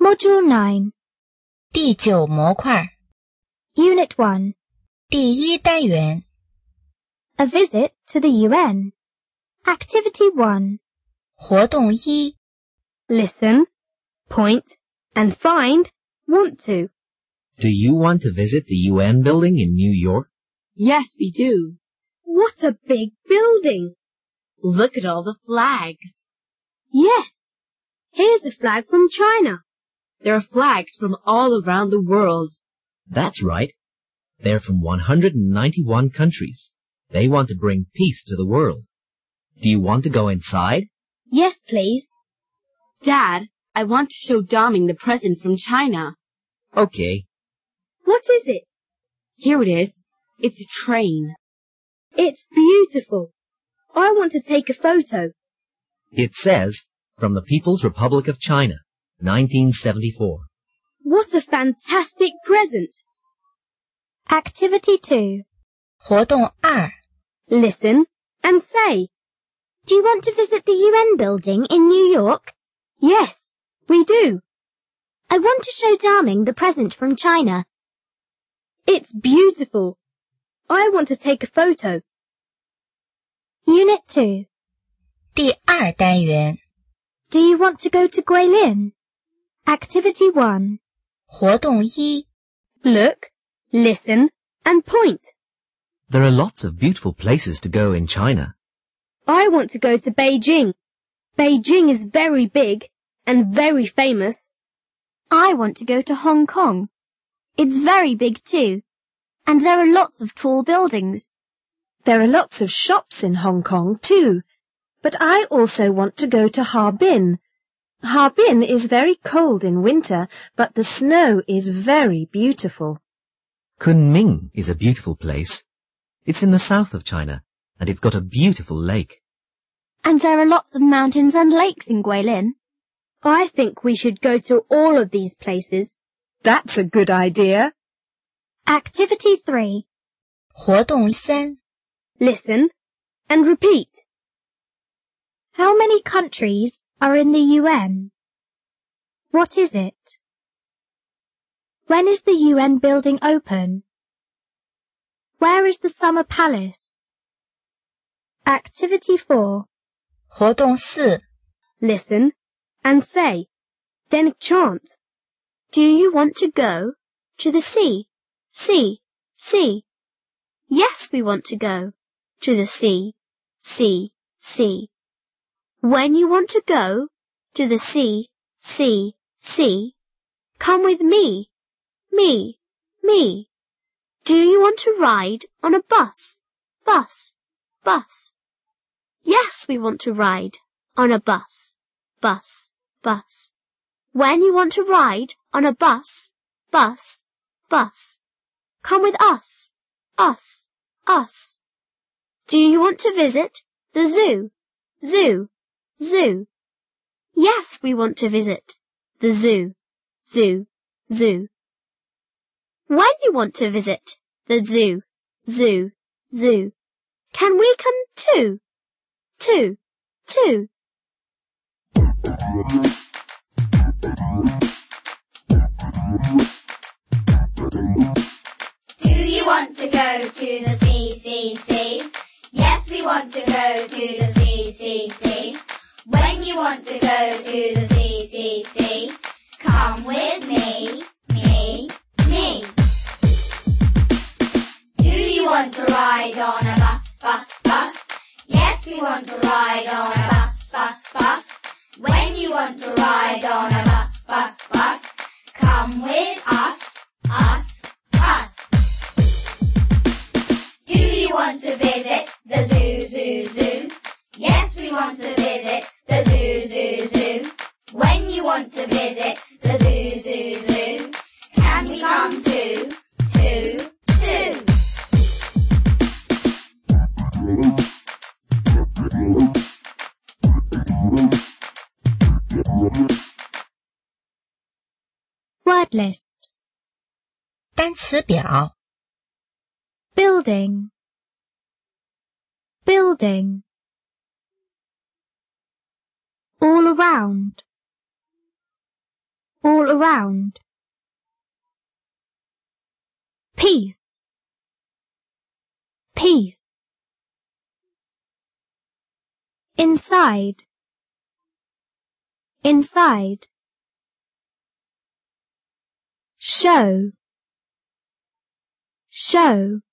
Module 9. 第9模块 Unit 1. 第1单元 A visit to the UN. Activity 1. 活动1 Listen, point, and find want to. Do you want to visit the UN building in New York? Yes, we do. What a big building! Look at all the flags. Yes, here's a flag from China. There are flags from all around the world. That's right. They're from 191 countries. They want to bring peace to the world. Do you want to go inside? Yes, please. Dad, I want to show Doming the present from China. Okay. What is it? Here it is. It's a train. It's beautiful. I want to take a photo. It says, from the People's Republic of China, 1974. What a fantastic present! Activity 2. 活动2 Listen and say. Do you want to visit the UN building in New York? Yes, we do. I want to show Darming the present from China. It's beautiful. I want to take a photo. Unit 2. 第2单元 Do you want to go to Guilin? Activity 1. 活动1 Look, listen, and point. There are lots of beautiful places to go in China. I want to go to Beijing. Beijing is very big and very famous. I want to go to Hong Kong. It's very big too, and there are lots of tall buildings. There are lots of shops in Hong Kong too, but I also want to go to Harbin. Harbin is very cold in winter, but the snow is very beautiful. Kunming is a beautiful place. It's in the south of China, and it's got a beautiful lake. And there are lots of mountains and lakes in Guilin. I think we should go to all of these places. That's a good idea. Activity 3. 活动3 Listen and repeat. How many countries are in the UN? What is it? When is the UN building open? Where is the Summer Palace? Activity 4. 活动4 Listen and say, then chant. Do you want to go to the sea? Sea, sea. Yes, we want to go to the sea, sea, sea. When you want to go to the sea, sea, sea, come with me, me, me. Do you want to ride on a bus, bus, bus? Yes, we want to ride on a bus, bus, bus. When you want to ride on a bus, bus, bus, come with us, us, us. Do you want to visit the zoo, zoo, zoo? Yes, we want to visit the zoo, zoo, zoo. When you want to visit the zoo, zoo, zoo, can we come too, too, too? Do you want to go to the CCC? Yes, we want to go to the CCC. When you want to go to the CCC, come with me, me, me. Do you want to ride on a bus, bus, bus? Yes, we want to ride on a bus, bus, bus. When you want to ride on a bus, bus, bus, come with us, us, us. Do you want to visit the zoo, zoo, zoo? Yes, we want to visit the zoo, zoo, zoo. When you want to visit the zoo, zoo, zoo, can we come too, too, too? Word list. 单词表 Building, building. All around, all around. Peace, peace. Inside, inside. Show, show.